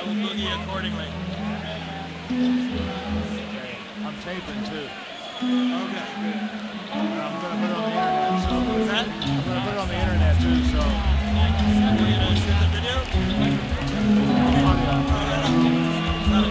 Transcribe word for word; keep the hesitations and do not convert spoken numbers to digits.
will boogie accordingly. Okay. I'm taping too. Okay, good. And I'm gonna put it on the internet. So What's that? I'm gonna put it on the internet too. So. We're gonna shoot the